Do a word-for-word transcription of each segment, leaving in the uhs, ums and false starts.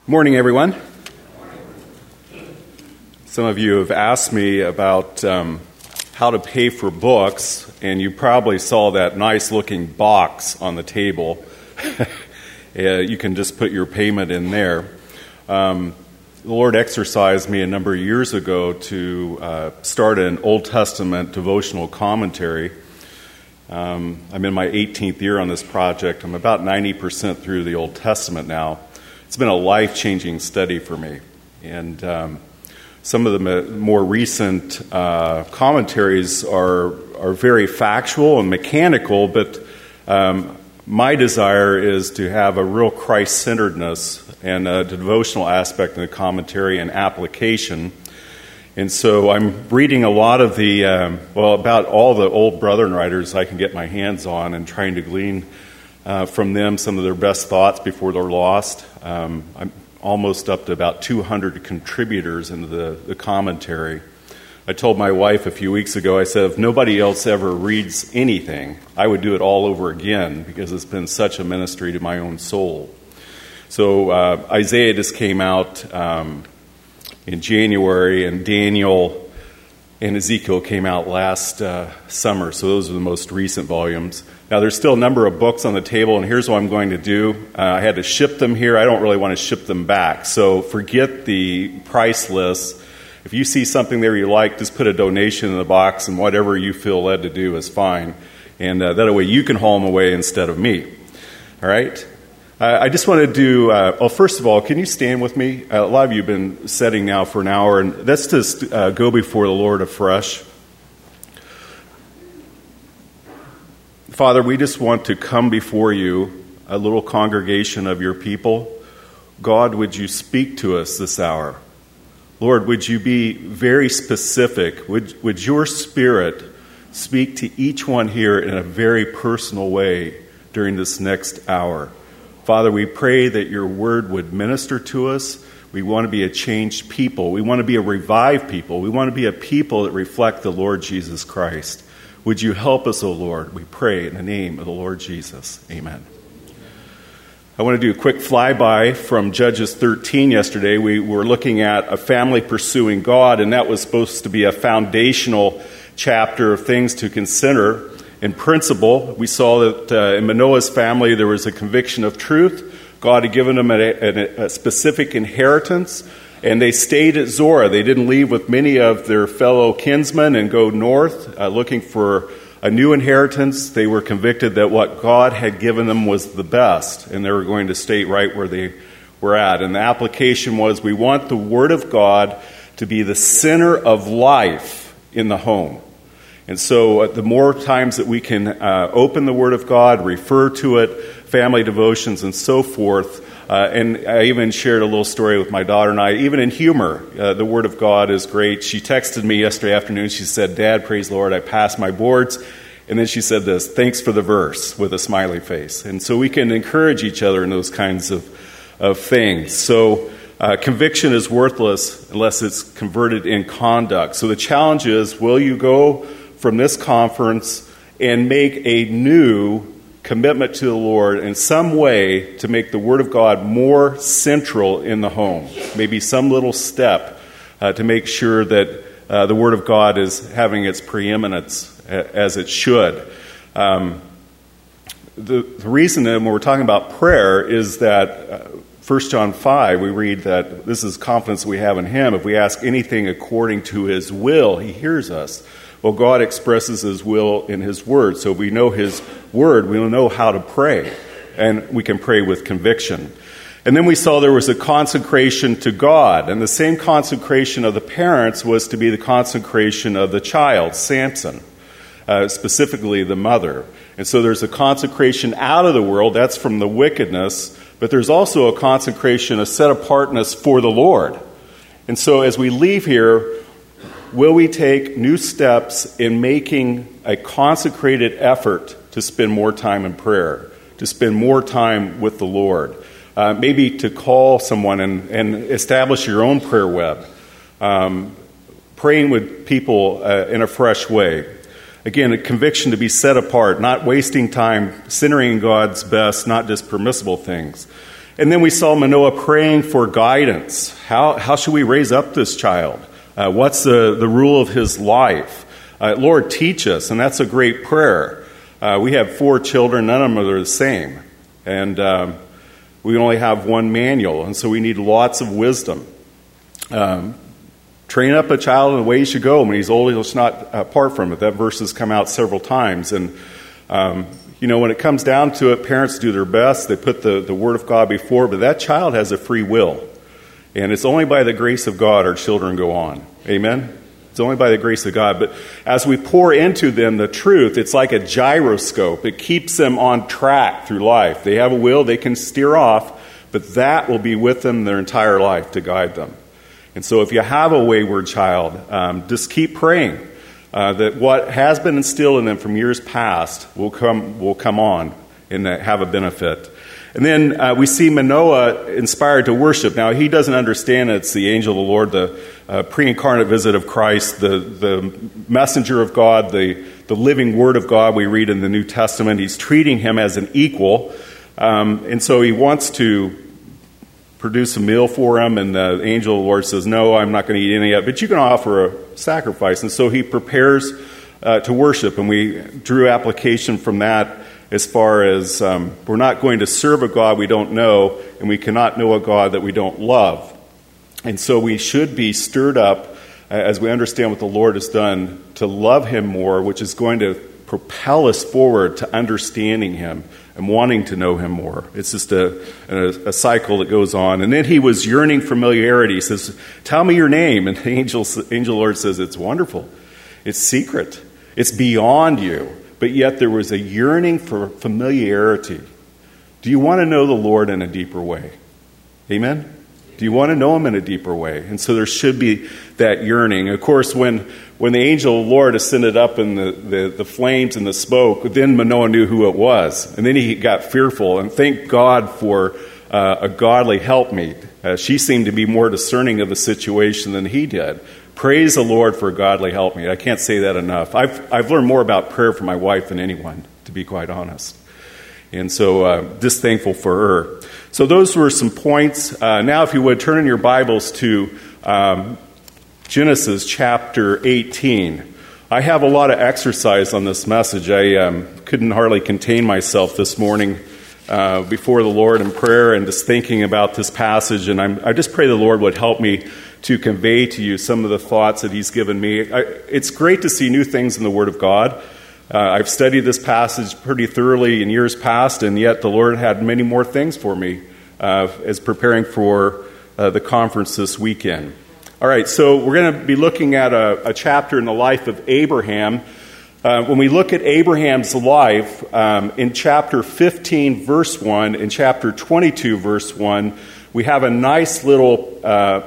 Morning, everyone. Some of you have asked me about um, how to pay for books, and you probably saw that nice-looking box on the table. uh, you can just put your payment in there. Um, the Lord exercised me a number of years ago to uh, start an Old Testament devotional commentary. Um, I'm in my eighteenth year on this project. I'm about ninety percent through the Old Testament now. It's been a life-changing study for me. And um, some of the more recent uh, commentaries are are very factual and mechanical, but um, my desire is to have a real Christ-centeredness and a devotional aspect in the commentary and application. And so I'm reading a lot of the, um, well, about all the old Brethren writers I can get my hands on and trying to glean uh, from them some of their best thoughts before they're lost. Um, I'm almost up to about two hundred contributors into the, the commentary. I told my wife a few weeks ago, I said, if nobody else ever reads anything, I would do it all over again because it's been such a ministry to my own soul. So uh, Isaiah just came out um, in January, and Daniel and Ezekiel came out last uh, summer. So those are the most recent volumes. Now, there's still a number of books on the table, and here's what I'm going to do. Uh, I had to ship them here. I don't really want to ship them back. So forget the price list. If you see something there you like, just put a donation in the box, and whatever you feel led to do is fine. And uh, that way you can haul them away instead of me. All right? Uh, I just want to do, uh, well, first of all, can you stand with me? Uh, a lot of you have been sitting now for an hour, and let's just uh, go before the Lord afresh. Father, we just want to come before you, a little congregation of your people. God, would you speak to us this hour? Lord, would you be very specific? Would, would your Spirit speak to each one here in a very personal way during this next hour? Father, we pray that your word would minister to us. We want to be a changed people. We want to be a revived people. We want to be a people that reflect the Lord Jesus Christ. Would you help us, O Lord? We pray in the name of the Lord Jesus. Amen. I want to do a quick flyby from Judges thirteen yesterday. We were looking at a family pursuing God, and that was supposed to be a foundational chapter of things to consider. In principle, we saw that uh, in Manoah's family there was a conviction of truth. God had given them a, a, a specific inheritance, and they stayed at Zorah. They didn't leave with many of their fellow kinsmen and go north uh, looking for a new inheritance. They were convicted that what God had given them was the best, and they were going to stay right where they were at. And the application was, we want the Word of God to be the center of life in the home. And so uh, the more times that we can uh, open the Word of God, refer to it, family devotions and so forth, uh, and I even shared a little story with my daughter and I, even in humor, uh, the Word of God is great. She texted me yesterday afternoon, she said, Dad, praise the Lord, I passed my boards. And then she said this, thanks for the verse, with a smiley face. And so we can encourage each other in those kinds of, of things. So uh, conviction is worthless unless it's converted in conduct. So the challenge is, will you go from this conference and make a new commitment to the Lord in some way to make the Word of God more central in the home? Maybe some little step uh, to make sure that uh, the Word of God is having its preeminence as it should. Um, the, the reason that when we're talking about prayer is that uh, First John five, we read that this is confidence we have in Him. If we ask anything according to His will, He hears us. Well, God expresses His will in His Word. So if we know His Word, we will know how to pray. And we can pray with conviction. And then we saw there was a consecration to God. And the same consecration of the parents was to be the consecration of the child, Samson. Uh, specifically the mother. And so there's a consecration out of the world, that's from the wickedness, but there's also a consecration, a set-apartness for the Lord. And so as we leave here, will we take new steps in making a consecrated effort to spend more time in prayer, to spend more time with the Lord, uh, maybe to call someone and, and establish your own prayer web, um, praying with people uh, in a fresh way. Again, a conviction to be set apart, not wasting time, centering God's best, not just permissible things. And then we saw Manoah praying for guidance. How, how should we raise up this child? Uh, what's the, the rule of his life? Uh, Lord, teach us. And that's a great prayer. Uh, we have four children. None of them are the same. And um, we only have one manual. And so we need lots of wisdom. Um, train up a child in the way he should go. When he's old, he'll not uh, part from it. That verse has come out several times. And, um, you know, when it comes down to it, parents do their best. They put the, the Word of God before, but that child has a free will. And it's only by the grace of God our children go on. Amen? It's only by the grace of God. But as we pour into them the truth, it's like a gyroscope. It keeps them on track through life. They have a will, they can steer off, but that will be with them their entire life to guide them. And so if you have a wayward child, um, just keep praying uh, that what has been instilled in them from years past will come will come on and uh, have a benefit. And then uh, we see Manoah inspired to worship. Now, he doesn't understand it's the angel of the Lord, the uh, pre-incarnate visit of Christ, the, the messenger of God, the, the living word of God we read in the New Testament. He's treating him as an equal. Um, and so he wants to produce a meal for him, and the angel of the Lord says, no, I'm not going to eat any of it, but you can offer a sacrifice. And so he prepares uh, to worship, and we drew application from that as far as um, we're not going to serve a God we don't know, and we cannot know a God that we don't love. And so we should be stirred up uh, as we understand what the Lord has done to love him more, which is going to propel us forward to understanding him and wanting to know him more. It's just a, a, a cycle that goes on. And then he was yearning familiarity. He says, tell me your name. And the angel, angel Lord says, it's wonderful. It's secret. It's beyond you. But yet there was a yearning for familiarity. Do you want to know the Lord in a deeper way? Amen? Do you want to know him in a deeper way? And so there should be that yearning. Of course, when, when the angel of the Lord ascended up in the, the, the flames and the smoke, then Manoah knew who it was. And then he got fearful. And thank God for uh, a godly helpmeet. Uh, she seemed to be more discerning of the situation than he did. Praise the Lord for a godly helpmeet. I can't say that enough. I've, I've learned more about prayer from my wife than anyone, to be quite honest. And so uh, just thankful for her. So those were some points. Uh, now, if you would, turn in your Bibles to um, Genesis chapter eighteen. I have a lot of exercise on this message. I um, couldn't hardly contain myself this morning uh, before the Lord in prayer and just thinking about this passage. And I'm, I just pray the Lord would help me to convey to you some of the thoughts that he's given me. I, it's great to see new things in the Word of God. Uh, I've studied this passage pretty thoroughly in years past, and yet the Lord had many more things for me uh, as preparing for uh, the conference this weekend. All right, so we're going to be looking at a, a chapter in the life of Abraham. Uh, when we look at Abraham's life, um, in chapter fifteen, verse one, in chapter twenty-two, verse one, we have a nice little uh,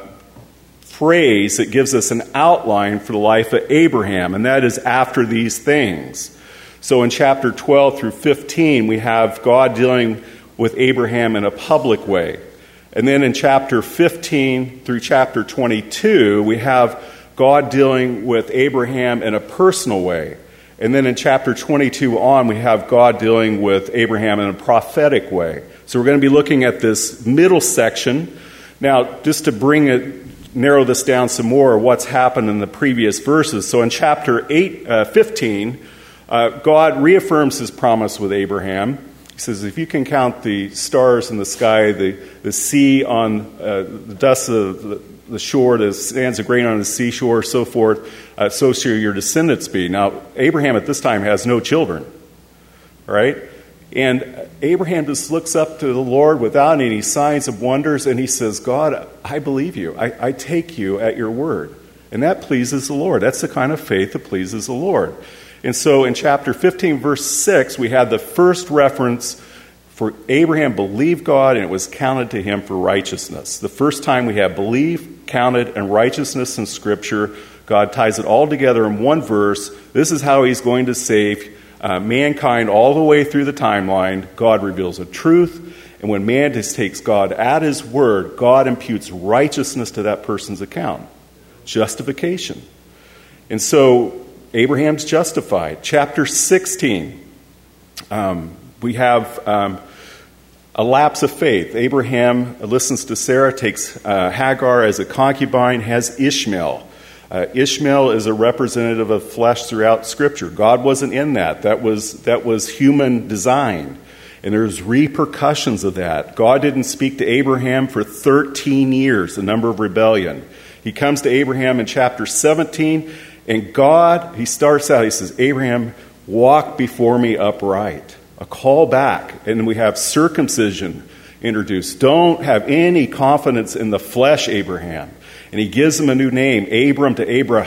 phrase that gives us an outline for the life of Abraham, and that is after these things. So in chapter twelve through fifteen, we have God dealing with Abraham in a public way. And then in chapter fifteen through chapter twenty-two, we have God dealing with Abraham in a personal way. And then in chapter twenty-two on, we have God dealing with Abraham in a prophetic way. So we're going to be looking at this middle section. Now, just to bring it, narrow this down some more, what's happened in the previous verses. So in chapter eight, uh, fifteen, uh, God reaffirms his promise with Abraham. He says, if you can count the stars in the sky, the, the sea on uh, the dust of the, the shore, the sands of grain on the seashore, so forth, uh, so shall your descendants be. Now, Abraham at this time has no children, right? And Abraham just looks up to the Lord without any signs of wonders, and he says, God, I believe you. I, I take you at your word. And that pleases the Lord. That's the kind of faith that pleases the Lord. And so in chapter fifteen, verse six, we had the first reference for Abraham believed God, and it was counted to him for righteousness. The first time we have believe, counted, and righteousness in Scripture. God ties it all together in one verse. This is how he's going to save uh, mankind all the way through the timeline. God reveals a truth, and when man just takes God at his word, God imputes righteousness to that person's account. Justification. And so Abraham's justified. Chapter sixteen, um, we have um, A lapse of faith. Abraham listens to Sarah, takes uh, Hagar as a concubine, has Ishmael. Uh, Ishmael is a representative of flesh throughout Scripture. God wasn't in that. That was that was human design. And there's repercussions of that. God didn't speak to Abraham for thirteen years, the number of rebellion. He comes to Abraham in chapter seventeen, and God, he starts out, he says, Abraham, walk before me upright. A call back. And we have circumcision introduced. Don't have any confidence in the flesh, Abraham. And he gives him a new name, Abram to Abraham.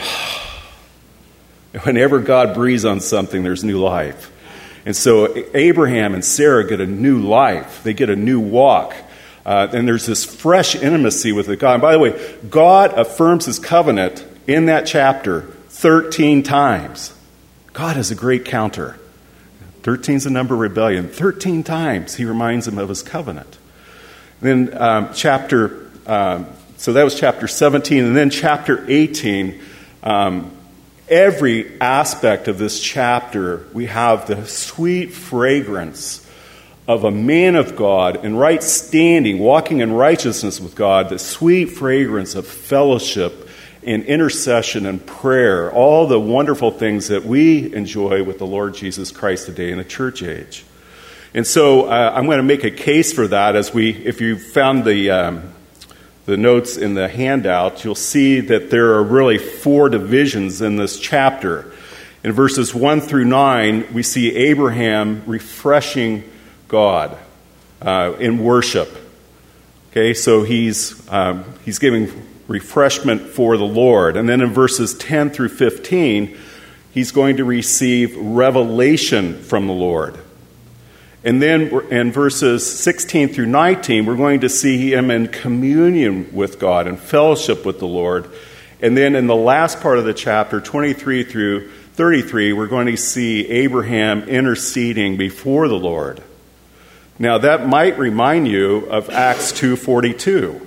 Whenever God breathes on something, there's new life. And so Abraham and Sarah get a new life. They get a new walk. Uh, and there's this fresh intimacy with the God. And by the way, God affirms his covenant in that chapter thirteen times. God is a great counter. thirteen is the number of rebellion. thirteen times he reminds him of his covenant. Then um, chapter, um, so that was chapter seventeen. And then chapter eighteen, um, every aspect of this chapter, we have the sweet fragrance of a man of God in right standing, walking in righteousness with God, the sweet fragrance of fellowship and intercession and prayer, all the wonderful things that we enjoy with the Lord Jesus Christ today in the church age. And so uh, I'm going to make a case for that as we, if you found the um, the notes in the handout, you'll see that there are really four divisions in this chapter. In verses one through nine, we see Abraham refreshing God uh, in worship. Okay, so he's um, he's giving refreshment for the Lord. And then in verses ten through fifteen, he's going to receive revelation from the Lord. And then in verses sixteen through nineteen, we're going to see him in communion with God and fellowship with the Lord. And then in the last part of the chapter, twenty-three through thirty-three, we're going to see Abraham interceding before the Lord. Now that might remind you of Acts two forty-two.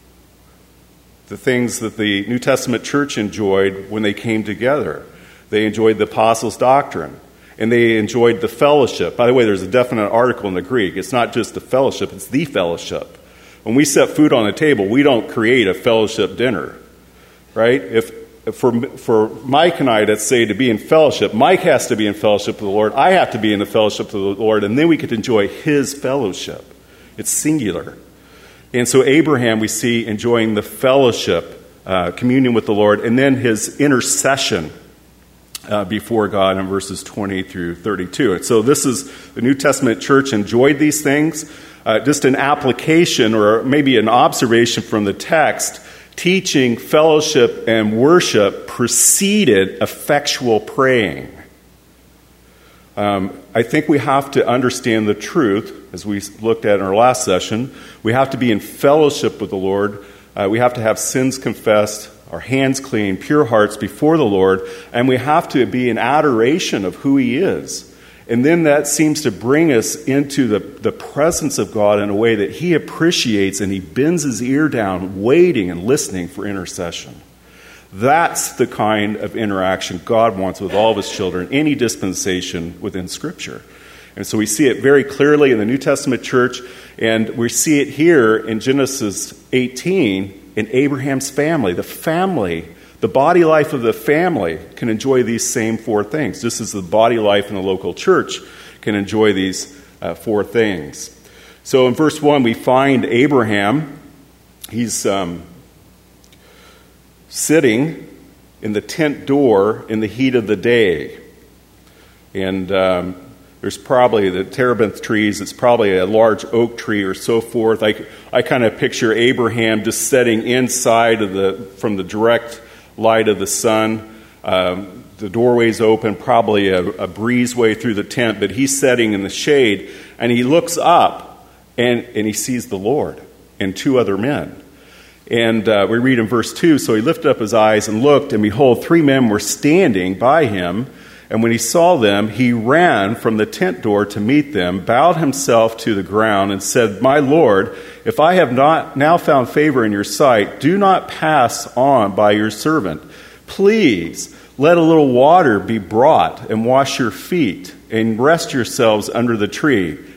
The things that the New Testament church enjoyed when they came together. They enjoyed the apostles' doctrine, and they enjoyed the fellowship. By the way, there's a definite article in the Greek. It's not just the fellowship, it's the fellowship. When we set food on the table, we don't create a fellowship dinner, right? If, if for, for Mike and I to say to be in fellowship, Mike has to be in fellowship with the Lord, I have to be in the fellowship with the Lord, and then we could enjoy his fellowship. It's singular. And so Abraham, we see enjoying the fellowship, uh, communion with the Lord, and then his intercession uh, before God in verses twenty through thirty-two. And so this is, the New Testament church enjoyed these things. Uh, just an application or maybe an observation from the text, teaching, fellowship, and worship preceded effectual praying. Um, I think we have to understand the truth, as we looked at in our last session. We have to be in fellowship with the Lord. Uh, we have to have sins confessed, our hands clean, pure hearts before the Lord, and we have to be in adoration of who He is. And then that seems to bring us into the, the presence of God in a way that He appreciates, and He bends His ear down, waiting and listening for intercession. That's the kind of interaction God wants with all of His children, any dispensation within Scripture. And so we see it very clearly in the New Testament church, and we see it here in Genesis eighteen in Abraham's family. The family, the body life of the family can enjoy these same four things, just as the body life in the local church can enjoy these uh, four things. So in verse one, we find Abraham. He's um, sitting in the tent door in the heat of the day. And um, there's probably the terebinth trees. It's probably a large oak tree or so forth. I, I kind of picture Abraham just sitting inside of the from the direct light of the sun. Um, the doorway's open, probably a, a breezeway through the tent, but he's sitting in the shade, and he looks up, and, and he sees the Lord and two other men. And uh, we read in verse two, so he lifted up his eyes and looked, and behold, three men were standing by him. And when he saw them, he ran from the tent door to meet them, bowed himself to the ground, and said, "My Lord, if I have not now found favor in your sight, do not pass on by your servant. Please let a little water be brought, and wash your feet, and rest yourselves under the tree.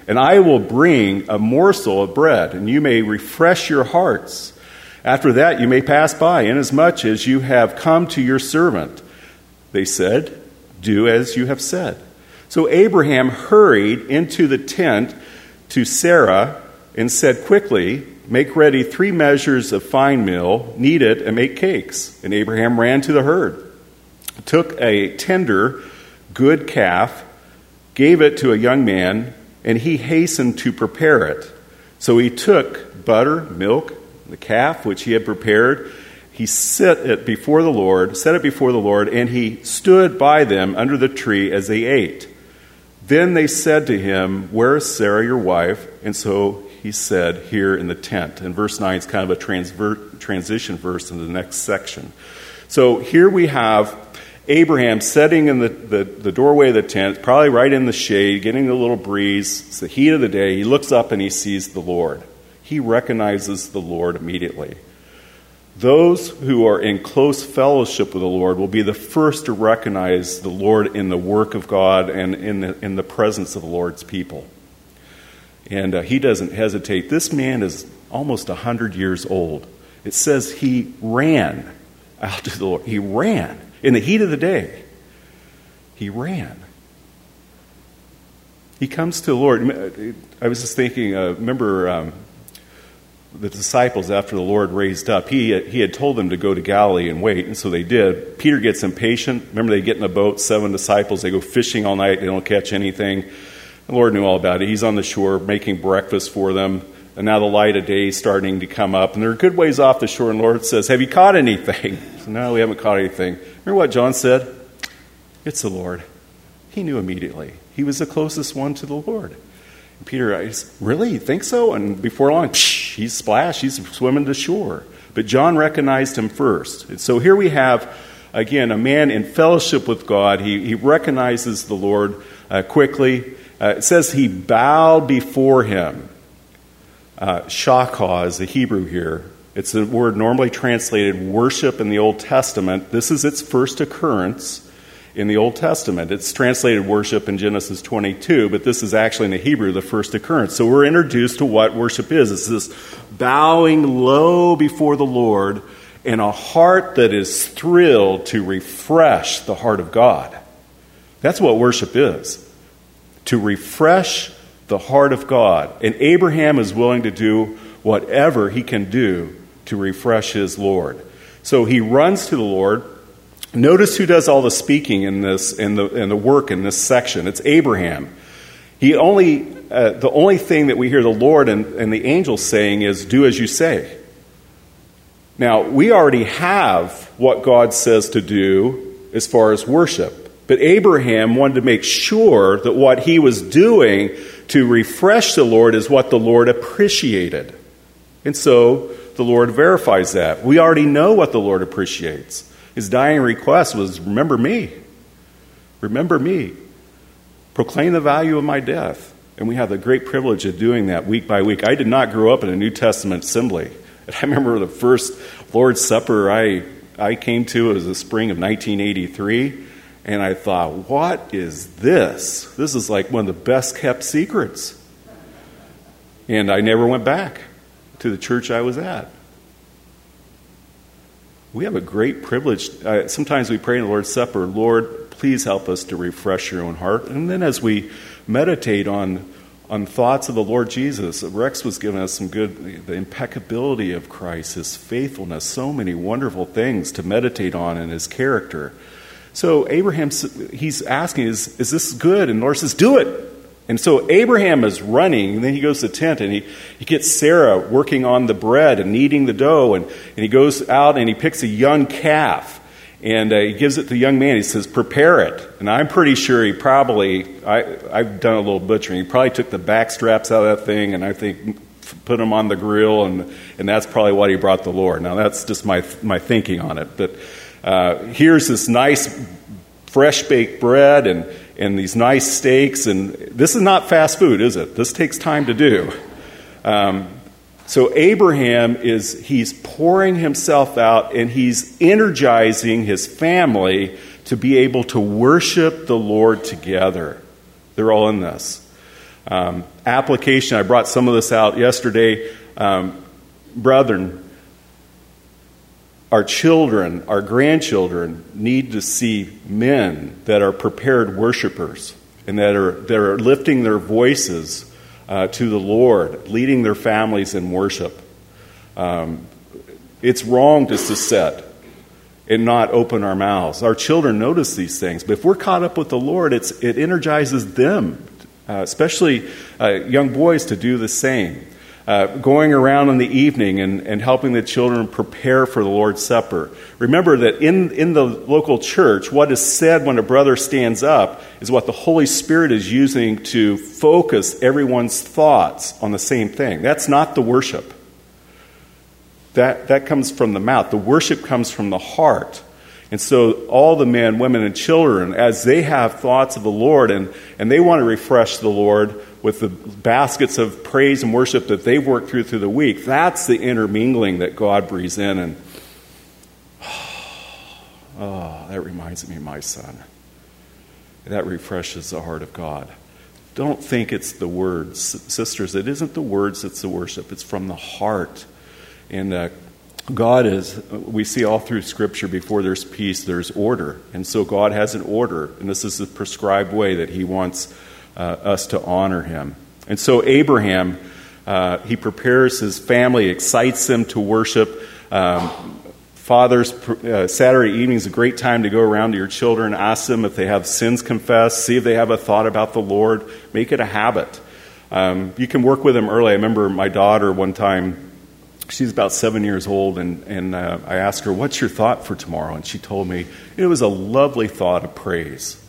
and I will bring a morsel of bread, and you may refresh your hearts. After that you may pass by, inasmuch as you have come to your servant. They said, do as you have said. So Abraham hurried into the tent to Sarah and said quickly, make ready three measures of fine meal, knead it, and make cakes. And Abraham ran to the herd, took a tender, good calf, gave it to a young man, and he hastened to prepare it. So he took butter, milk, the calf which he had prepared. He set it before the Lord, set it before the Lord, and he stood by them under the tree as they ate. Then they said to him, where is Sarah your wife? And so he said, here in the tent. And verse nine is kind of a transver- transition verse in the next section. So here we have Abraham sitting in the, the, the doorway of the tent, probably right in the shade, getting a little breeze. It's the heat of the day. He looks up and he sees the Lord. He recognizes the Lord immediately. Those who are in close fellowship with the Lord will be the first to recognize the Lord in the work of God and in the, in the presence of the Lord's people. And uh, he doesn't hesitate. This man is almost one hundred years old. It says he ran out to the Lord. He ran. In the heat of the day, he ran. He comes to the Lord. I was just thinking, uh, remember um, the disciples after the Lord raised up, he, he had told them to go to Galilee and wait, and so they did. Peter gets impatient. Remember, they get in a boat, seven disciples, they go fishing all night, they don't catch anything. The Lord knew all about it. He's on the shore making breakfast for them, and now the light of day is starting to come up, and they're a good ways off the shore, and the Lord says, have you caught anything? So, no, we haven't caught anything. Remember what John said? It's the Lord. He knew immediately. He was the closest one to the Lord. And Peter, I said, really? You think so? And before long, psh, he's splashed. He's swimming to shore. But John recognized him first. And so here we have, again, a man in fellowship with God. He, he recognizes the Lord uh, quickly. Uh, it says he bowed before him. Uh, shakah is the Hebrew here. It's a word normally translated worship in the Old Testament. This is its first occurrence in the Old Testament. It's translated worship in Genesis twenty-two, but this is actually in the Hebrew the first occurrence. So we're introduced to what worship is. It's this bowing low before the Lord in a heart that is thrilled to refresh the heart of God. That's what worship is, to refresh the heart of God. And Abraham is willing to do whatever he can do to refresh his Lord. So he runs to the Lord. Notice who does all the speaking in this, in the in the work in this section. It's Abraham. He only uh, the only thing that we hear the Lord and, and the angels saying is, "Do as you say." Now we already have what God says to do as far as worship, but Abraham wanted to make sure that what he was doing to refresh the Lord is what the Lord appreciated, and so the Lord verifies that. We already know what the Lord appreciates. His dying request was, remember me. Remember me. Proclaim the value of my death. And we have the great privilege of doing that week by week. I did not grow up in a New Testament assembly. I remember the first Lord's Supper I, I came to was the spring of nineteen eighty-three. And I thought, what is this? This is like one of the best kept secrets. And I never went back to the church I was at. We have a great privilege. Uh, sometimes we pray in the Lord's Supper, Lord, please help us to refresh your own heart. And then as we meditate on on thoughts of the Lord Jesus, Rex was giving us some good, the impeccability of Christ, his faithfulness, so many wonderful things to meditate on in his character. So Abraham, he's asking, is, is this good? And the Lord says, do it. And so Abraham is running, and then he goes to the tent, and he, he gets Sarah working on the bread and kneading the dough, and, and he goes out and he picks a young calf, and uh, he gives it to the young man. He says, prepare it. And I'm pretty sure he probably, I, I've done a little butchering, he probably took the back straps out of that thing, and I think put them on the grill, and, and that's probably what he brought the Lord. Now that's just my, my thinking on it. But uh, here's this nice fresh baked bread, and and these nice steaks, and this is not fast food, is it? This takes time to do. Um, so Abraham is, he's pouring himself out, and he's energizing his family to be able to worship the Lord together. They're all in this. Um, application, I brought some of this out yesterday. Um, brethren, our children, our grandchildren need to see men that are prepared worshipers and that are, that are lifting their voices uh, to the Lord, leading their families in worship. Um, it's wrong just to sit and not open our mouths. Our children notice these things, but if we're caught up with the Lord, it's, it energizes them, uh, especially uh, young boys, to do the same. Uh, going around in the evening and, and helping the children prepare for the Lord's Supper. Remember that in, in the local church, what is said when a brother stands up is what the Holy Spirit is using to focus everyone's thoughts on the same thing. That's not the worship. That, that comes from the mouth. The worship comes from the heart. And so all the men, women, and children, as they have thoughts of the Lord and, and they want to refresh the Lord with the baskets of praise and worship that they've worked through through the week, that's the intermingling that God breathes in. And oh, that reminds me of my son. That refreshes the heart of God. Don't think it's the words. Sisters, it isn't the words that's the worship. It's from the heart. And uh, God is, we see all through Scripture, before there's peace, there's order. And so God has an order, and this is the prescribed way that he wants uh, us to honor him. And so Abraham, uh, he prepares his family, excites them to worship. Um, fathers, uh, Saturday evening is a great time to go around to your children, ask them if they have sins confessed, see if they have a thought about the Lord, make it a habit. Um, you can work with them early. I remember my daughter one time, she's about seven years old, and, and uh, I asked her, what's your thought for tomorrow? And she told me, it was a lovely thought of praise.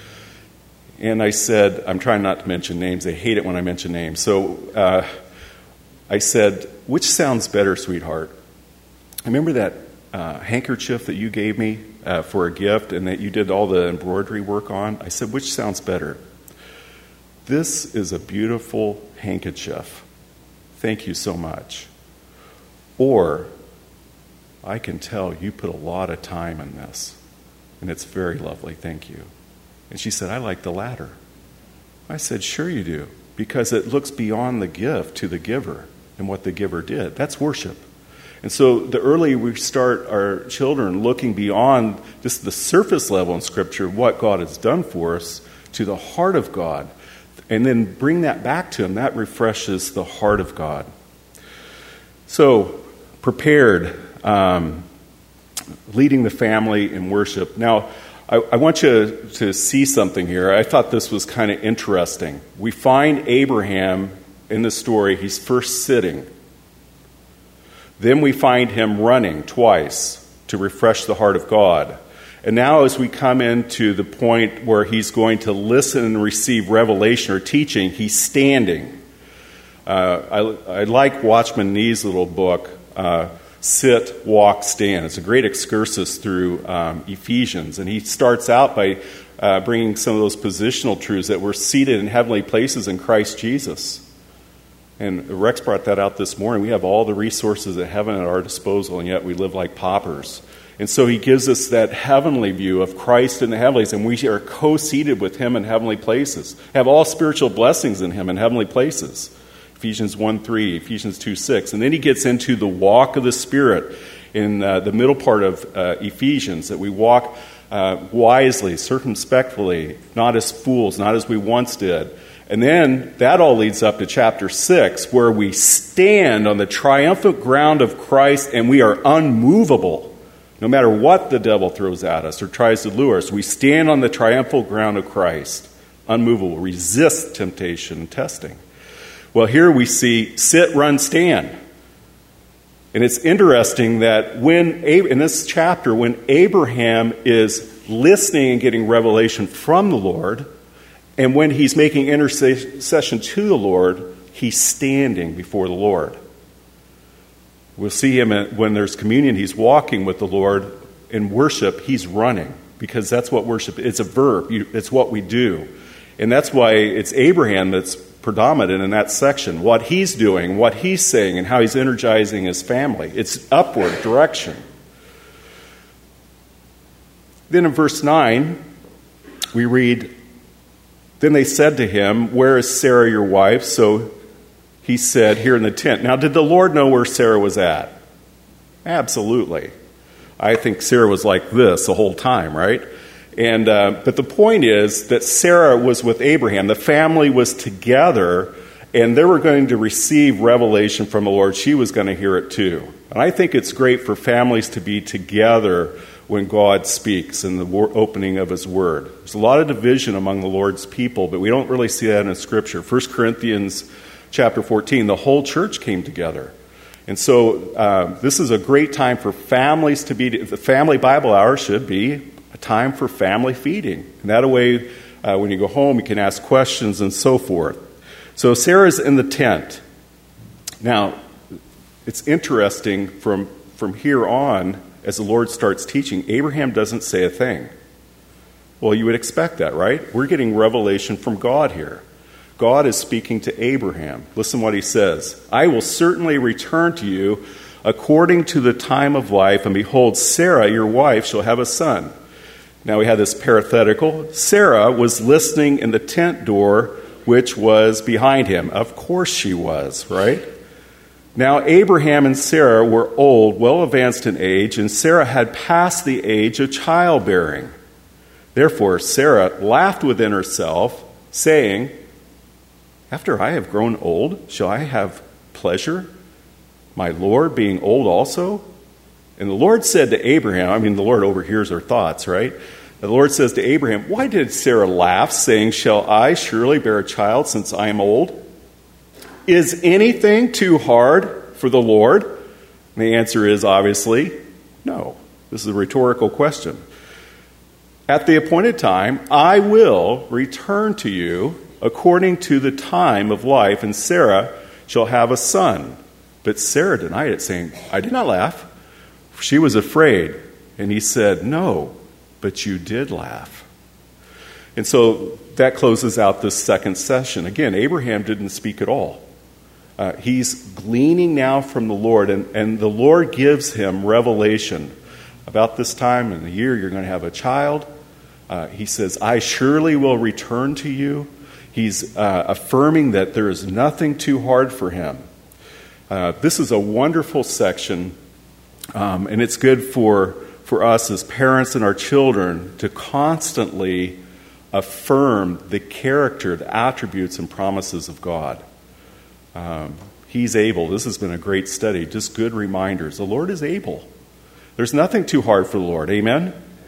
And I said, I'm trying not to mention names. They hate it when I mention names. So uh, I said, which sounds better, sweetheart? Remember that uh, handkerchief that you gave me uh, for a gift and that you did all the embroidery work on? I said, which sounds better? This is a beautiful handkerchief. Thank you so much. Or, I can tell you put a lot of time in this, and it's very lovely, thank you. And she said, I like the latter. I said, sure you do, because it looks beyond the gift to the giver and what the giver did. That's worship. And so the earlier we start our children looking beyond just the surface level in Scripture, what God has done for us, to the heart of God, and then bring that back to him, that refreshes the heart of God. So, prepared, um, leading the family in worship. Now, I, I want you to see something here. I thought this was kind of interesting. We find Abraham in the story. He's first sitting. Then we find him running twice to refresh the heart of God. And now as we come into the point where he's going to listen and receive revelation or teaching, he's standing. Uh, I, I like Watchman Nee's little book, uh, Sit, Walk, Stand. It's a great excursus through um, Ephesians. And he starts out by uh, bringing some of those positional truths that we're seated in heavenly places in Christ Jesus. And Rex brought that out this morning. We have all the resources of heaven at our disposal, and yet we live like paupers. And so he gives us that heavenly view of Christ in the heavenlies, and we are co-seated with him in heavenly places. Have all spiritual blessings in him in heavenly places. Ephesians one three, Ephesians two six. And then he gets into the walk of the Spirit in uh, the middle part of uh, Ephesians, that we walk uh, wisely, circumspectly, not as fools, not as we once did. And then that all leads up to chapter six, where we stand on the triumphant ground of Christ and we are unmovable. No matter what the devil throws at us or tries to lure us, we stand on the triumphal ground of Christ, unmovable, resist temptation and testing. Well, here we see sit, run, stand. And it's interesting that when, in this chapter, when Abraham is listening and getting revelation from the Lord, and when he's making intercession to the Lord, he's standing before the Lord. We'll see him when there's communion, he's walking with the Lord. In worship, he's running, because that's what worship is. It's a verb. It's what we do. And that's why it's Abraham that's predominant in that section. What he's doing, what he's saying, and how he's energizing his family. It's upward direction. Then in verse nine, we read, Then they said to him, "Where is Sarah your wife?" So he said, "Here in the tent." Now, did the Lord know where Sarah was at? Absolutely. I think Sarah was like this the whole time, right? And uh, but the point is that Sarah was with Abraham. The family was together, and they were going to receive revelation from the Lord. She was going to hear it too. And I think it's great for families to be together when God speaks in the opening of his word. There's a lot of division among the Lord's people, but we don't really see that in Scripture. First Corinthians chapter fourteen, the whole church came together. And so uh, this is a great time for families to be, the family Bible hour should be a time for family feeding. And that way, uh, when you go home, you can ask questions and so forth. So Sarah's in the tent. Now, it's interesting from, from here on, as the Lord starts teaching, Abraham doesn't say a thing. Well, you would expect that, right? We're getting revelation from God here. God is speaking to Abraham. Listen what he says. "I will certainly return to you according to the time of life, and behold, Sarah, your wife, shall have a son." Now we have this parenthetical. Sarah was listening in the tent door, which was behind him. Of course she was, right? Now Abraham and Sarah were old, well advanced in age, and Sarah had passed the age of childbearing. Therefore Sarah laughed within herself, saying, "After I have grown old, shall I have pleasure, my Lord being old also?" And the Lord said to Abraham, I mean, the Lord overhears our thoughts, right? The Lord says to Abraham, "Why did Sarah laugh, saying, 'Shall I surely bear a child since I am old?' Is anything too hard for the Lord?" And the answer is obviously no. This is a rhetorical question. "At the appointed time, I will return to you according to the time of life, and Sarah shall have a son." But Sarah denied it, saying, "I did not laugh." She was afraid. And he said, "No, but you did laugh." And so that closes out this second session. Again, Abraham didn't speak at all. Uh, he's gleaning now from the Lord, and, and the Lord gives him revelation. About this time in the year, you're going to have a child. Uh, he says, "I surely will return to you." He's uh, affirming that there is nothing too hard for him. Uh, this is a wonderful section, um, and it's good for, for us as parents and our children to constantly affirm the character, the attributes, and promises of God. Um, he's able. This has been a great study. Just good reminders. The Lord is able. There's nothing too hard for the Lord. Amen?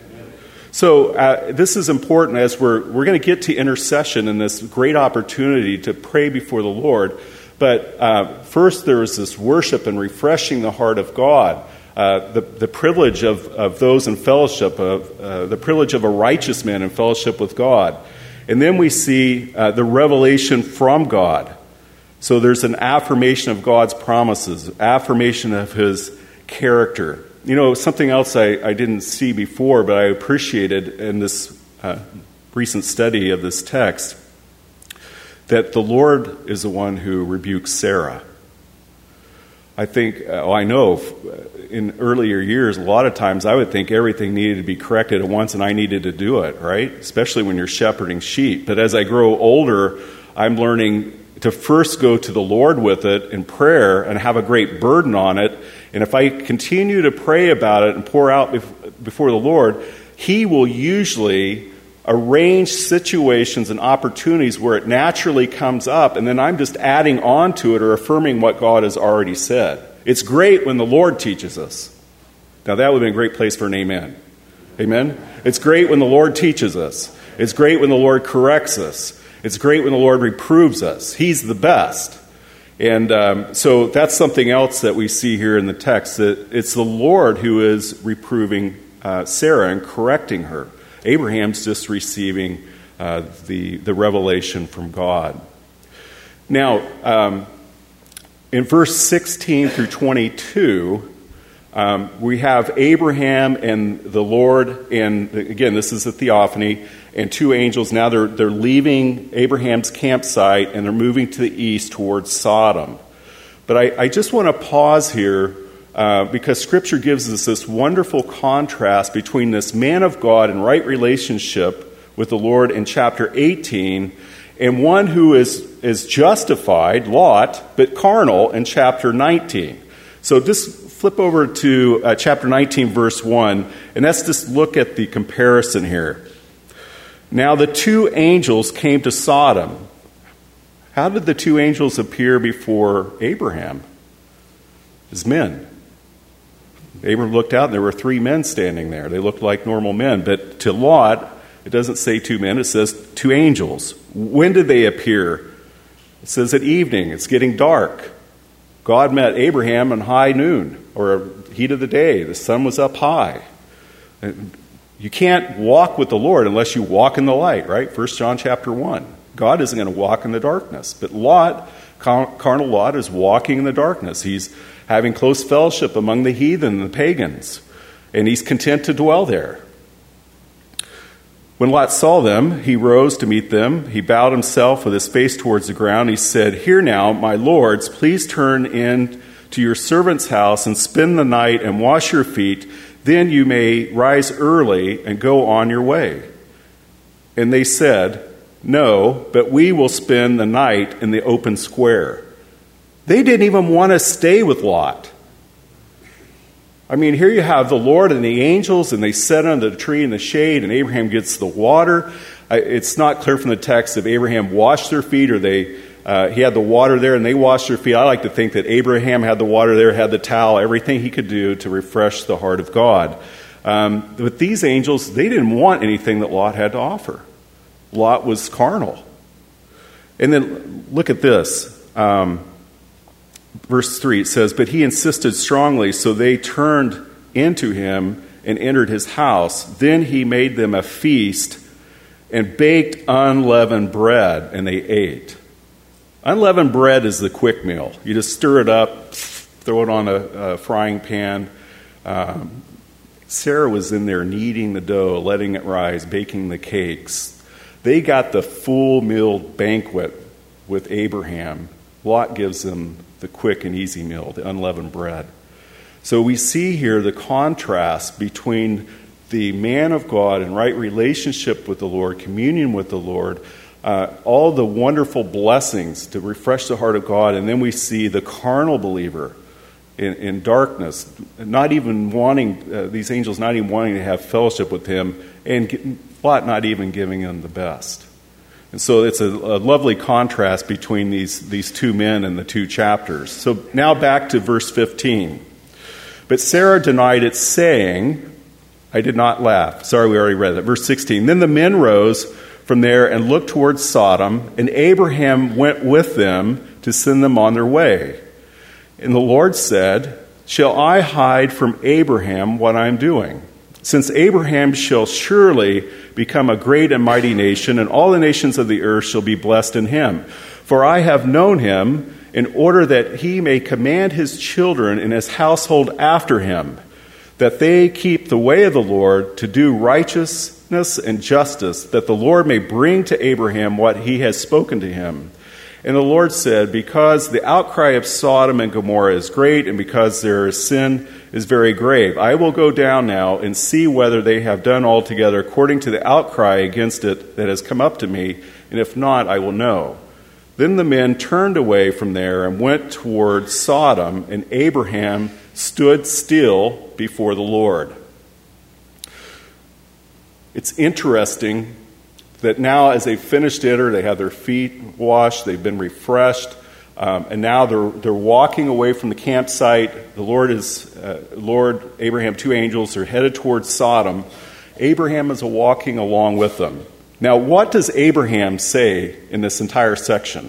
So uh, this is important as we're we're going to get to intercession and this great opportunity to pray before the Lord. But uh, first there is this worship and refreshing the heart of God, uh, the the privilege of, of those in fellowship, of uh, the privilege of a righteous man in fellowship with God. And then we see uh, the revelation from God. So there's an affirmation of God's promises, affirmation of his character. You know, something else I, I didn't see before, but I appreciated in this uh, recent study of this text, that the Lord is the one who rebukes Sarah. I think, oh, I know in earlier years, a lot of times I would think everything needed to be corrected at once and I needed to do it, right? Especially when you're shepherding sheep. But as I grow older, I'm learning to first go to the Lord with it in prayer and have a great burden on it. And if I continue to pray about it and pour out before the Lord, he will usually arrange situations and opportunities where it naturally comes up, and then I'm just adding on to it or affirming what God has already said. It's great when the Lord teaches us. Now that would be a great place for an amen. Amen? It's great when the Lord teaches us. It's great when the Lord corrects us. It's great when the Lord reproves us. He's the best. And um, so that's something else that we see here in the text, that it's the Lord who is reproving uh, Sarah and correcting her. Abraham's just receiving uh, the, the revelation from God. Now, um, in verse sixteen through twenty-two, um, we have Abraham and the Lord, and again, this is a theophany, and two angels. Now they're they're leaving Abraham's campsite and they're moving to the east towards Sodom. But I, I just want to pause here uh, because Scripture gives us this wonderful contrast between this man of God in right relationship with the Lord in chapter eighteen, and one who is, is justified, Lot, but carnal in chapter nineteen. So just flip over to uh, chapter nineteen, verse one, and let's just look at the comparison here. Now the two angels came to Sodom. How did the two angels appear before Abraham? As men. Abraham looked out and there were three men standing there. They looked like normal men. But to Lot, it doesn't say two men, it says two angels. When did they appear? It says at evening. It's getting dark. God met Abraham in high noon, or heat of the day. The sun was up high. You can't walk with the Lord unless you walk in the light, right? First John chapter one. God isn't going to walk in the darkness. But Lot, carnal Lot, is walking in the darkness. He's having close fellowship among the heathen and the pagans. And he's content to dwell there. When Lot saw them, he rose to meet them. He bowed himself with his face towards the ground. He said, "Here now, my lords, please turn in to your servant's house and spend the night and wash your feet. Then you may rise early and go on your way." And they said, "No, but we will spend the night in the open square." They didn't even want to stay with Lot. I mean, here you have the Lord and the angels, and they sit under the tree in the shade, and Abraham gets the water. It's not clear from the text if Abraham washed their feet or they uh, he had the water there and they washed their feet. I like to think that Abraham had the water there, had the towel, everything he could do to refresh the heart of God. Um, but these angels, they didn't want anything that Lot had to offer. Lot was carnal. And then look at this. Um, verse three, it says, "But he insisted strongly, so they turned into him and entered his house. Then he made them a feast and baked unleavened bread, and they ate." Unleavened bread is the quick meal. You just stir it up, throw it on a, a frying pan. Um, Sarah was in there kneading the dough, letting it rise, baking the cakes. They got the full meal banquet with Abraham. Lot gives them the quick and easy meal, the unleavened bread. So we see here the contrast between the man of God in right relationship with the Lord, communion with the Lord, uh, all the wonderful blessings to refresh the heart of God, and then we see the carnal believer in, in darkness, not even wanting, uh, these angels not even wanting to have fellowship with him, and Lot not even giving him the best. And so it's a, a lovely contrast between these, these two men in the two chapters. So now back to verse fifteen. "But Sarah denied it, saying," I did not laugh. Sorry, we already read that. Verse sixteen. "Then the men rose from there and looked towards Sodom, and Abraham went with them to send them on their way. And the Lord said, 'Shall I hide from Abraham what I am doing? Since Abraham shall surely become a great and mighty nation, and all the nations of the earth shall be blessed in him. For I have known him in order that he may command his children and his household after him, that they keep the way of the Lord to do righteousness and justice, that the Lord may bring to Abraham what he has spoken to him.' And the Lord said, 'Because the outcry of Sodom and Gomorrah is great, and because their sin is very grave, I will go down now and see whether they have done altogether according to the outcry against it that has come up to me, and if not, I will know.' Then the men turned away from there and went toward Sodom, and Abraham stood still before the Lord." It's interesting that now as they finished dinner, they had their feet washed, they've been refreshed, um, and now they're they're walking away from the campsite. The Lord is, uh, Lord, Abraham, two angels are headed towards Sodom. Abraham is walking along with them. Now, what does Abraham say in this entire section?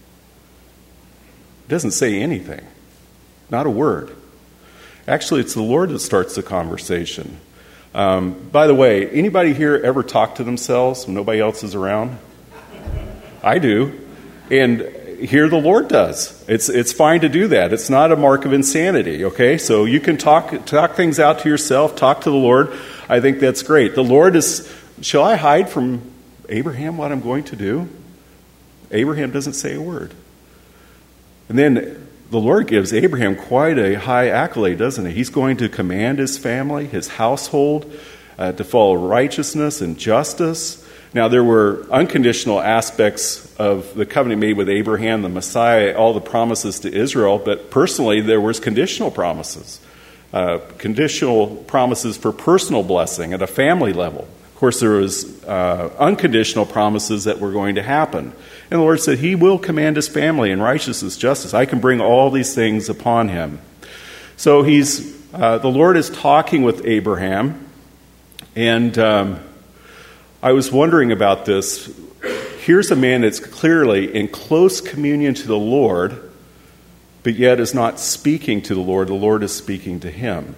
He doesn't say anything. Not a word. Actually, it's the Lord that starts the conversation. Um, by the way, anybody here ever talk to themselves when nobody else is around? I do. And here the Lord does. It's it's fine to do that. It's not a mark of insanity, okay? So you can talk talk things out to yourself, talk to the Lord. I think that's great. The Lord is, shall I hide from Abraham what I'm going to do? Abraham doesn't say a word. And then the Lord gives Abraham quite a high accolade, doesn't he? He's going to command his family, his household, uh, to follow righteousness and justice, Now, there were unconditional aspects of the covenant made with Abraham, the Messiah, all the promises to Israel, but personally there was conditional promises. Uh, conditional promises for personal blessing at a family level. Of course, there was uh, unconditional promises that were going to happen. And the Lord said, He will command His family in righteousness, justice. I can bring all these things upon Him. So he's uh, the Lord is talking with Abraham, and um, I was wondering about this. Here's a man that's clearly in close communion to the Lord, but yet is not speaking to the Lord. The Lord is speaking to him.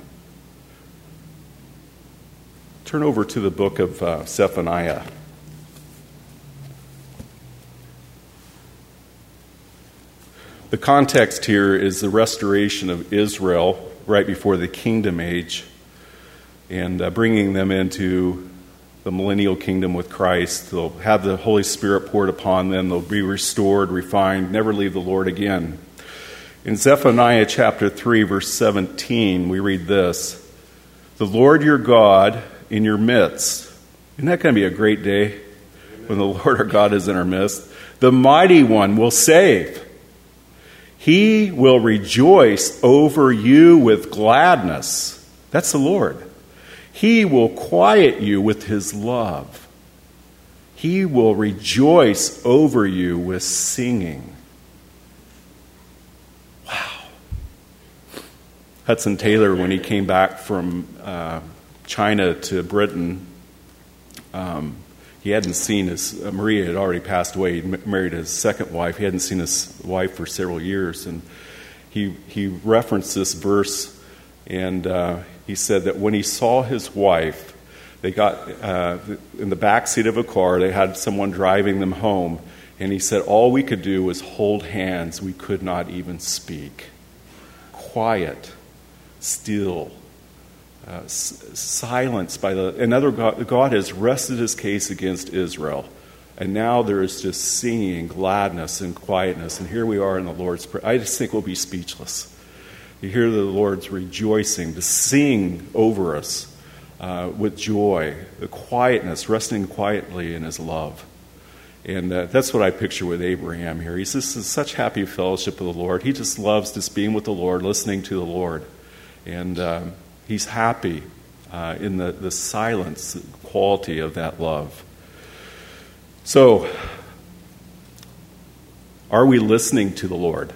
Turn over to the book of uh, Zephaniah. The context here is the restoration of Israel right before the kingdom age and uh, bringing them into the millennial kingdom with Christ. They'll have the Holy Spirit poured upon them. They'll be restored, refined, never leave the Lord again. In Zephaniah chapter three, verse seventeen, we read this: "The Lord your God in your midst." Isn't that going to be a great day when the Lord our God is in our midst? "The mighty one will save. He will rejoice over you with gladness." That's the Lord. "He will quiet you with His love. He will rejoice over you with singing." Wow. Hudson Taylor, when he came back from uh, China to Britain, um, he hadn't seen his, uh, Maria had already passed away. He'd married his second wife. He hadn't seen his wife for several years. And he, he referenced this verse, and uh, he said that when he saw his wife, they got uh, in the back seat of a car, they had someone driving them home, and he said all we could do was hold hands. We could not even speak. Quiet, still, uh, s- silenced by the... Another God, God has rested His case against Israel, and now there is just singing, gladness, and quietness. And here we are in the Lord's Prayer. I just think we'll be speechless. You hear the Lord's rejoicing, to sing over us uh, with joy, the quietness, resting quietly in His love. And uh, that's what I picture with Abraham here. He's just in such happy fellowship with the Lord. He just loves just being with the Lord, listening to the Lord. And um, he's happy uh, in the, the silence, the quality of that love. So, are we listening to the Lord?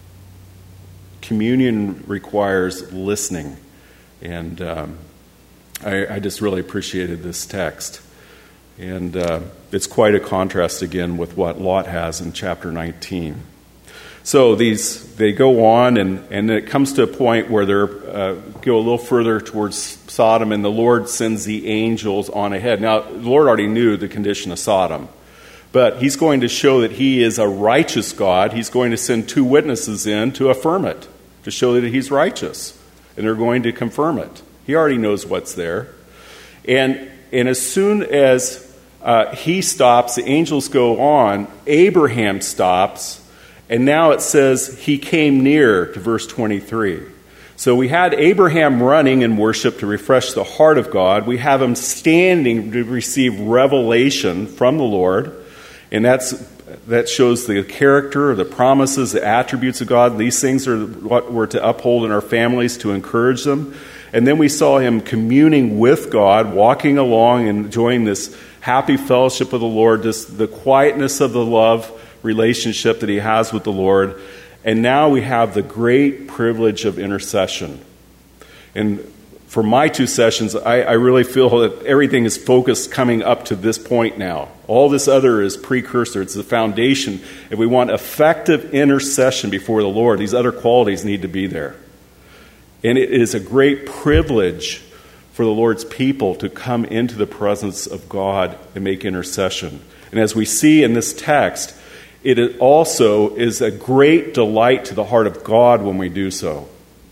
Communion requires listening. And um, I, I just really appreciated this text. And uh, it's quite a contrast again with what Lot has in chapter nineteen. So these they go on, and, and it comes to a point where they uh, go a little further towards Sodom, and the Lord sends the angels on ahead. Now, the Lord already knew the condition of Sodom, but He's going to show that He is a righteous God. He's going to send two witnesses in to affirm it, to show that He's righteous, and they're going to confirm it. He already knows what's there. And, and as soon as Uh, he stops, the angels go on, Abraham stops, and now it says he came near to verse twenty-three. So we had Abraham running in worship to refresh the heart of God. We have him standing to receive revelation from the Lord, and that's that shows the character, the promises, the attributes of God. These things are what we're to uphold in our families, to encourage them. And then we saw him communing with God, walking along and enjoying this happy fellowship with the Lord, just the quietness of the love relationship that he has with the Lord. And now we have the great privilege of intercession. And for my two sessions, I, I really feel that everything is focused coming up to this point now. All this other is precursor. It's the foundation. If we want effective intercession before the Lord, these other qualities need to be there. And it is a great privilege for the Lord's people to come into the presence of God and make intercession. And as we see in this text, it also is a great delight to the heart of God when we do so.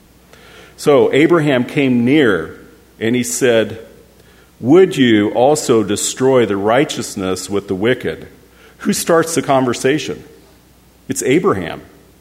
So Abraham came near, and he said, "Would you also destroy the righteousness with the wicked?" Who starts the conversation? It's Abraham.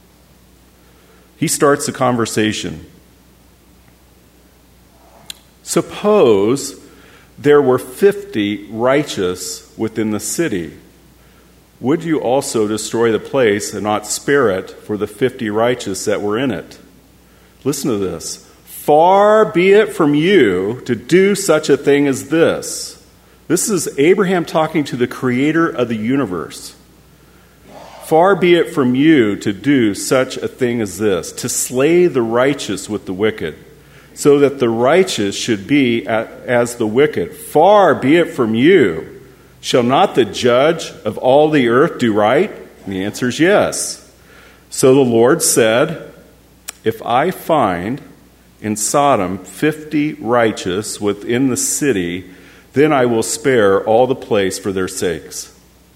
He starts the conversation. Suppose there were fifty righteous within the city. Would you also destroy the place and not spare it for the fifty righteous that were in it? Listen to this. Far be it from you to do such a thing as this. This is Abraham talking to the creator of the universe. Far be it from you to do such a thing as this, to slay the righteous with the wicked, so that the righteous should be as the wicked. Far be it from you. Shall not the judge of all the earth do right? And the answer is yes. So the Lord said, if I find in Sodom fifty righteous within the city, then I will spare all the place for their sakes.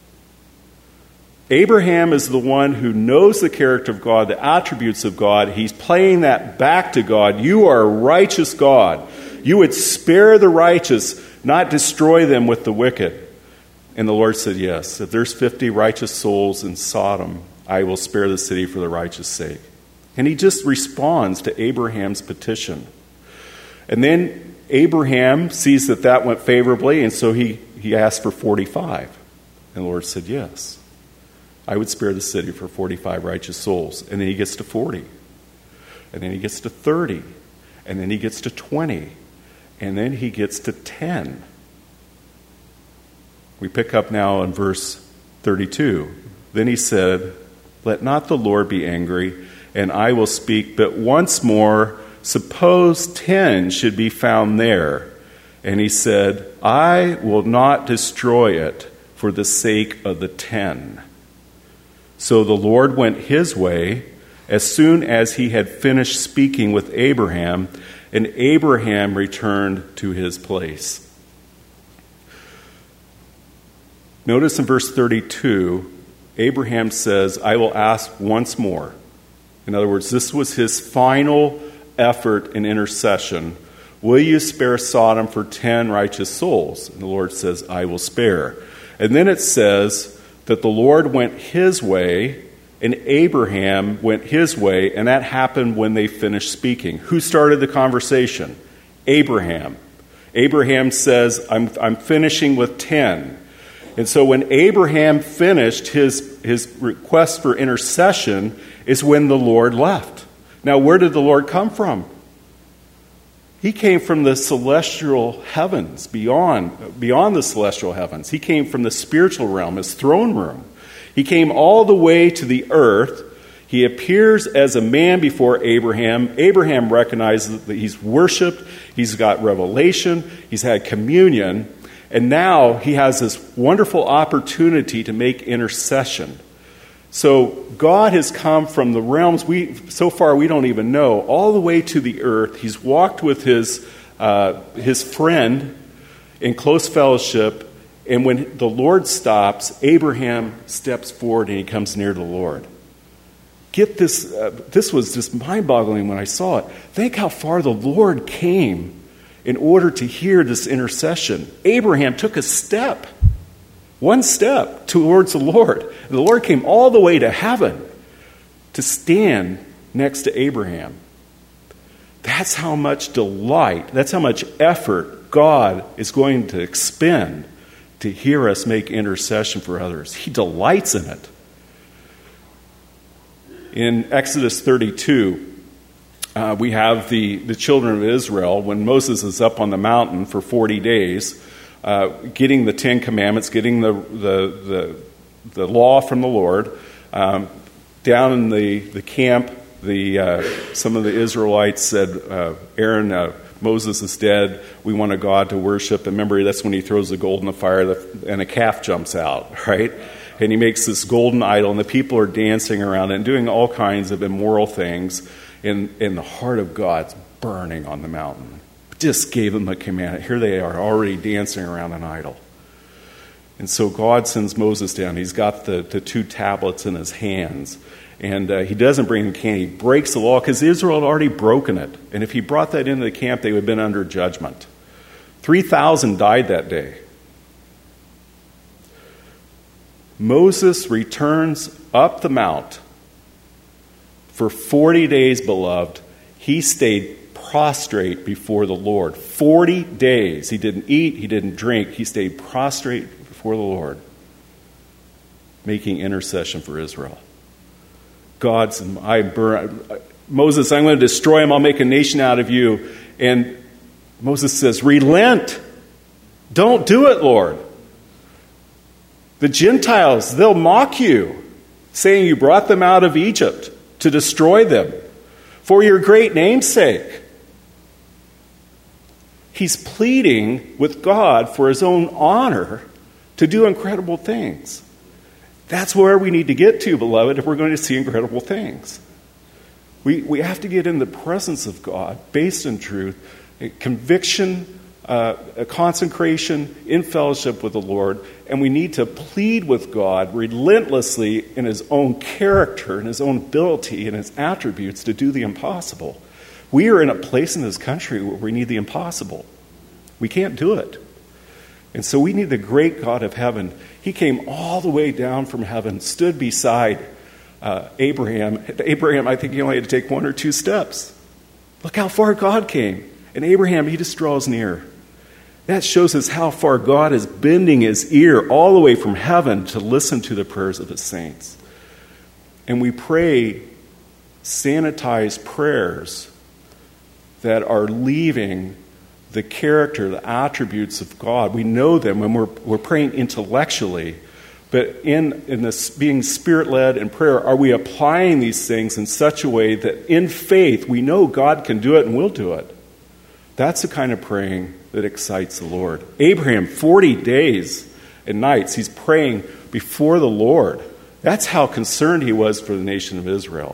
Abraham is the one who knows the character of God, the attributes of God. He's playing that back to God. You are a righteous God. You would spare the righteous, not destroy them with the wicked. And the Lord said, yes, if there's fifty righteous souls in Sodom, I will spare the city for the righteous sake. And he just responds to Abraham's petition. And then Abraham sees that that went favorably, and so he, he asked for forty-five. And the Lord said, yes, I would spare the city for forty-five righteous souls. And then he gets to forty. And then he gets to thirty. And then he gets to twenty. And then he gets to ten. We pick up now in verse thirty-two. Then he said, let not the Lord be angry, and I will speak but once more. Suppose ten should be found there. And he said, I will not destroy it for the sake of the ten. So the Lord went his way as soon as he had finished speaking with Abraham, and Abraham returned to his place. Notice in verse thirty-two, Abraham says, I will ask once more. In other words, this was his final effort in intercession. Will you spare Sodom for ten righteous souls? And the Lord says, I will spare. And then it says that the Lord went his way and Abraham went his way, and that happened when they finished speaking. Who started the conversation? Abraham. Abraham says, I'm, I'm finishing with ten. And so when Abraham finished his, his request for intercession is when the Lord left. Now, where did the Lord come from? He came from the celestial heavens, beyond, beyond the celestial heavens. He came from the spiritual realm, his throne room. He came all the way to the earth. He appears as a man before Abraham. Abraham recognizes that he's worshipped, he's got revelation, he's had communion, and now he has this wonderful opportunity to make intercession. So God has come from the realms we so far we don't even know, all the way to the earth. He's walked with his uh, his friend in close fellowship, and when the Lord stops, Abraham steps forward and he comes near to the Lord. Get this, uh, this was just mind-boggling when I saw it. Think how far the Lord came in order to hear this intercession. Abraham took a step. One step towards the Lord. And the Lord came all the way to heaven to stand next to Abraham. That's how much delight, that's how much effort God is going to expend to hear us make intercession for others. He delights in it. In Exodus thirty-two, uh, we have the, the children of Israel, when Moses is up on the mountain for forty days, Uh, getting the Ten Commandments, getting the the the, the law from the Lord. Um, down in the, the camp, the uh, some of the Israelites said, uh, Aaron, uh, Moses is dead. We want a God to worship. And remember, that's when he throws the gold in the fire and a calf jumps out, right? And he makes this golden idol, and the people are dancing around it and doing all kinds of immoral things. And, and the heart of God's burning on the mountain. Just gave them a command. Here they are already dancing around an idol. And so God sends Moses down. He's got the, the two tablets in his hands. And uh, he doesn't bring the camp. He breaks the law because Israel had already broken it. And if he brought that into the camp, they would have been under judgment. three thousand died that day. Moses returns up the mount for forty days, beloved. He stayed prostrate before the Lord. Forty days. He didn't eat, he didn't drink. He stayed prostrate before the Lord, making intercession for Israel. God's, I burn, Moses, I'm going to destroy him. I'll make a nation out of you. And Moses says, relent. Don't do it, Lord. The Gentiles, they'll mock you, saying you brought them out of Egypt to destroy them for your great name's sake. He's pleading with God for his own honor to do incredible things. That's where we need to get to, beloved, if we're going to see incredible things. We, we have to get in the presence of God, based in truth, a conviction, uh, a consecration in fellowship with the Lord, and we need to plead with God relentlessly in his own character, in his own ability, and his attributes to do the impossible. We are in a place in this country where we need the impossible. We can't do it. And so we need the great God of heaven. He came all the way down from heaven, stood beside uh, Abraham. Abraham, I think he only had to take one or two steps. Look how far God came. And Abraham, he just draws near. That shows us how far God is bending his ear all the way from heaven to listen to the prayers of his saints. And we pray sanitized prayers that are leaving the character, the attributes of God. We know them when we're, we're praying intellectually, but in, in this being spirit-led in prayer, are we applying these things in such a way that in faith we know God can do it and will do it? That's the kind of praying that excites the Lord. Abraham, forty days and nights, he's praying before the Lord. That's how concerned he was for the nation of Israel.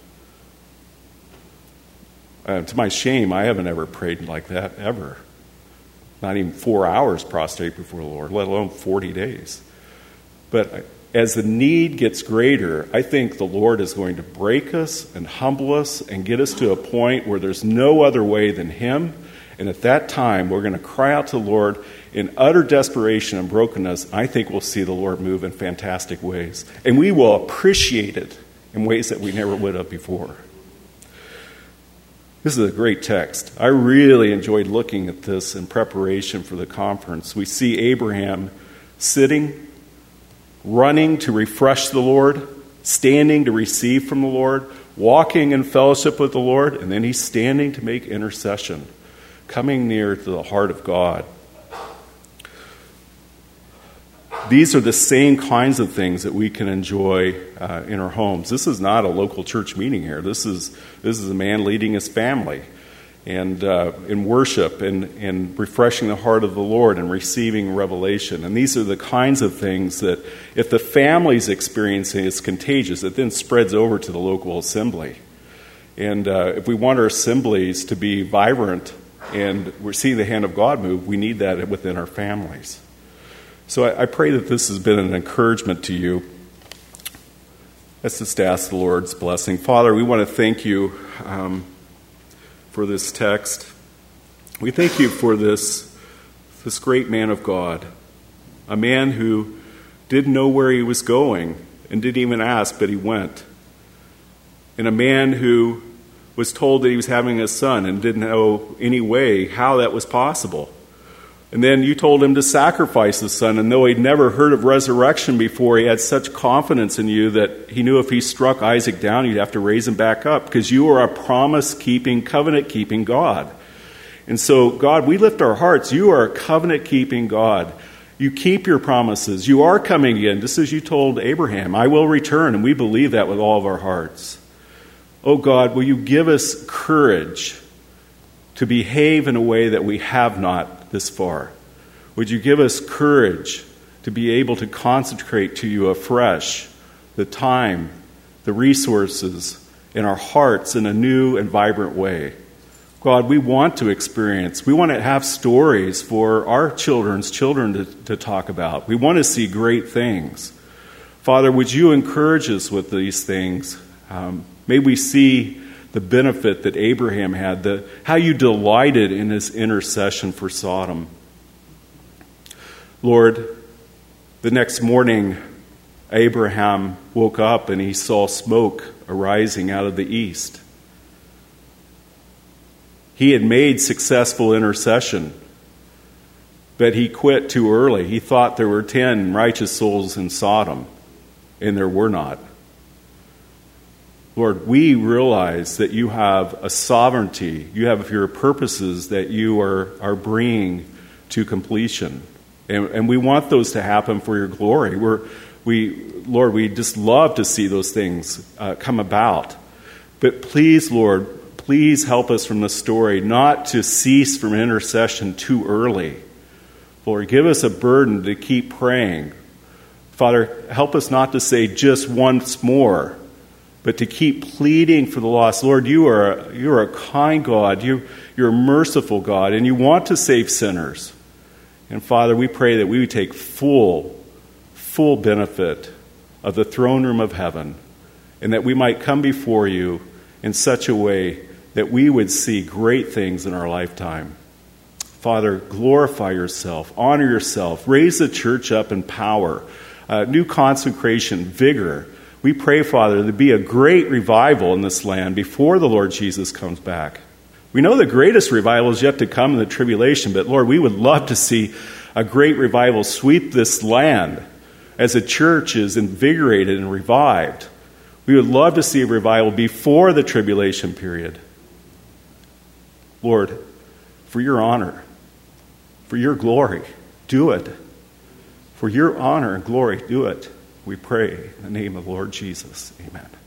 Uh, to my shame, I haven't ever prayed like that, ever. Not even four hours prostrate before the Lord, let alone forty days. But as the need gets greater, I think the Lord is going to break us and humble us and get us to a point where there's no other way than him. And at that time, we're going to cry out to the Lord in utter desperation and brokenness. I think we'll see the Lord move in fantastic ways. And we will appreciate it in ways that we never would have before. This is a great text. I really enjoyed looking at this in preparation for the conference. We see Abraham sitting, running to refresh the Lord, standing to receive from the Lord, walking in fellowship with the Lord, and then he's standing to make intercession, coming near to the heart of God. These are the same kinds of things that we can enjoy uh, in our homes. This is not a local church meeting here. This is this is a man leading his family and uh, in worship and, and refreshing the heart of the Lord and receiving revelation. And these are the kinds of things that if the family's experiencing, it's contagious. It then spreads over to the local assembly. And uh, if we want our assemblies to be vibrant and we're seeing the hand of God move, we need that within our families. So I, I pray that this has been an encouragement to you. Let's just ask the Lord's blessing. Father, we want to thank you um, for this text. We thank you for this, this great man of God, a man who didn't know where he was going and didn't even ask, but he went. And a man who was told that he was having a son and didn't know any way how that was possible. And then you told him to sacrifice the son, and though he'd never heard of resurrection before, he had such confidence in you that he knew if he struck Isaac down, you'd have to raise him back up, because you are a promise-keeping, covenant-keeping God. And so, God, we lift our hearts. You are a covenant-keeping God. You keep your promises. You are coming again, just as you told Abraham, I will return, and we believe that with all of our hearts. Oh God, will you give us courage to behave in a way that we have not this far? Would you give us courage to be able to concentrate to you afresh the time, the resources in our hearts in a new and vibrant way? God, we want to experience, we want to have stories for our children's children to, to talk about. We want to see great things. Father, would you encourage us with these things? Um, may we see the benefit that Abraham had, the, how you delighted in his intercession for Sodom. Lord, the next morning, Abraham woke up and he saw smoke arising out of the east. He had made successful intercession, but he quit too early. He thought there were ten righteous souls in Sodom, and there were not. Lord, we realize that you have a sovereignty. You have your purposes that you are, are bringing to completion. And, and we want those to happen for your glory. We're, we, Lord, we just love to see those things uh, come about. But please, Lord, please help us from the story not to cease from intercession too early. Lord, give us a burden to keep praying. Father, help us not to say just once more, but to keep pleading for the lost. Lord, you are a, you are a kind God. You, you're a merciful God, and you want to save sinners. And Father, we pray that we would take full, full benefit of the throne room of heaven, and that we might come before you in such a way that we would see great things in our lifetime. Father, glorify yourself, honor yourself, raise the church up in power, uh, new consecration, vigor. We pray, Father, there be a great revival in this land before the Lord Jesus comes back. We know the greatest revival is yet to come in the tribulation, but Lord, we would love to see a great revival sweep this land as the church is invigorated and revived. We would love to see a revival before the tribulation period. Lord, for your honor, for your glory, do it. For your honor and glory, do it. We pray in the name of the Lord Jesus. Amen.